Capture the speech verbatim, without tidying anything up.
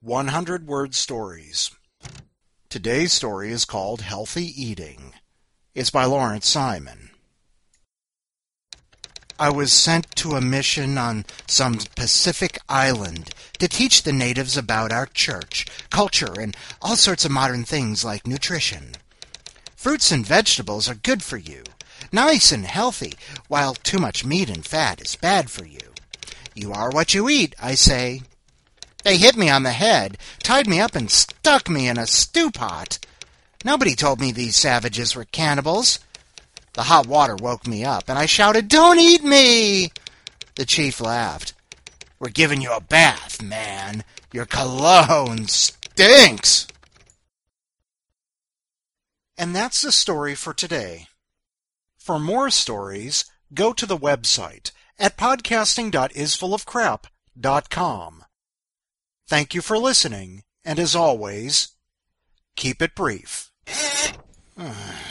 one hundred word stories. Today's story is called Healthy Eating. It's by Lawrence Simon. I was sent to a mission on some Pacific island to teach the natives about our church, culture, and all sorts of modern things like nutrition. Fruits and vegetables are good for you, nice and healthy, while too much meat and fat is bad for you. You are what you eat, I say. They hit me on the head, tied me up, and stuck me in a stew pot. Nobody told me these savages were cannibals. The hot water woke me up, and I shouted, "Don't eat me!" The chief laughed. "We're giving you a bath, man. Your cologne stinks!" And that's the story for today. For more stories, go to the website at podcasting dot isfullofcrap dot com. Thank you for listening, and as always, keep it brief.